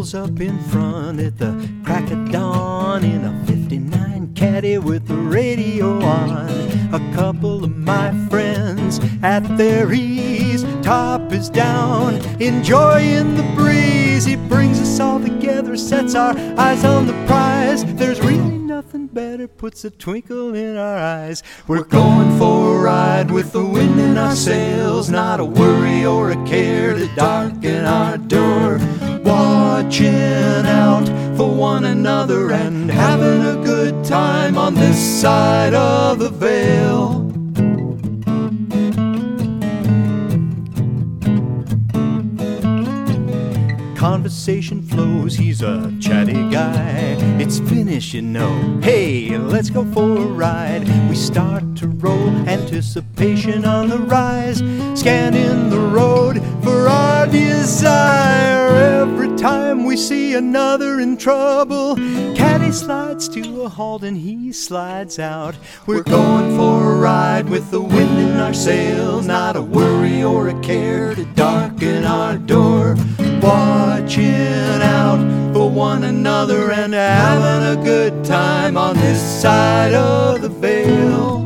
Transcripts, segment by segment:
pulls up in front at the crack of dawn in a 59 Caddy with the radio on. A couple of my friends at their ease, top is down, enjoying the breeze. He brings us all together, sets our eyes on the prize. There's really nothing better, puts a twinkle in our eyes. We're going for a ride with the wind in our sails, not a worry or a care to darken our door. Watching out for one another and having a good time on this side of the veil. Conversation flows, he's a chatty guy. It's finished, you know. Hey, let's go for a ride. We start to roll, anticipation on the rise, scanning the road for our desire. Every time we see another in trouble, Caddy slides to a halt and he slides out. We're going for a ride with the wind in our sails, not a worry or a care to darken our door. Watching out for one another and having a good time on this side of the veil.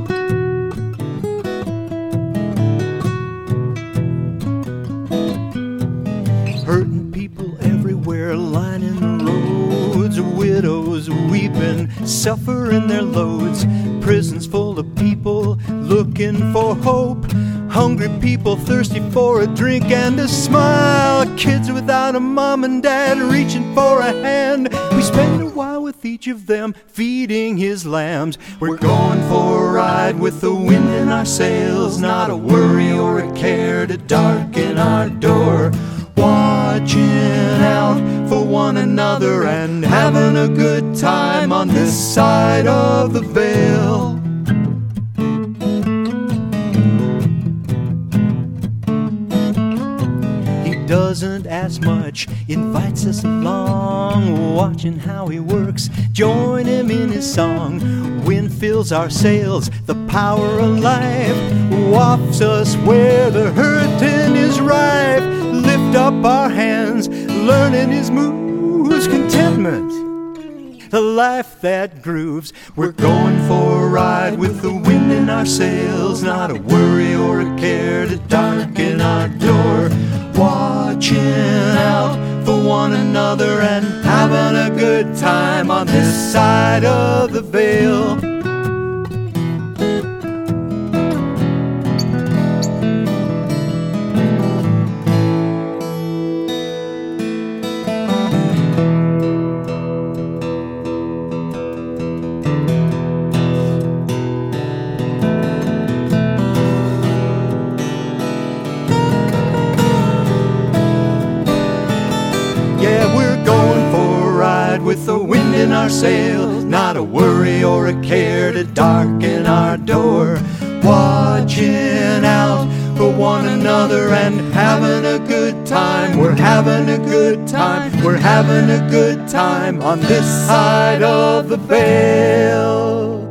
Hurting people everywhere lining the roads, widows weeping, suffering their loads, prisons full of people looking for hope, hungry people thirsty for a drink and a smile, kids without a mom and dad reaching for a hand. We spend a while with each of them feeding his lambs. We're going for a ride with the wind in our sails, not a worry or a care to darken our door. Watching out for one another and having a good time on this side of the veil. Doesn't ask much, invites us along, watching how he works, join him in his song. Wind fills our sails, the power of life wafts us where the hurting is rife. Lift up our hands, learning his moves, contentment, the life that grooves. We're going for a ride with the wind in our sails, not a worry or a care to darken our door. Watching out for one another and having a good time on this side of the veil. Yeah, we're going for a ride with the wind in our sails, not a worry or a care to darken our door. Watching out for one another and having a good time. We're having a good time, we're having a good time on this side of the veil.